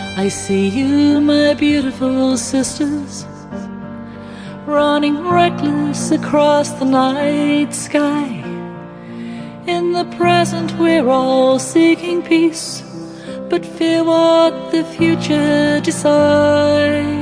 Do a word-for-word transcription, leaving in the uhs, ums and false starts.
I see you, my beautiful sisters, running reckless across the night sky. In the present we're all seeking peace, but fear what the future decides.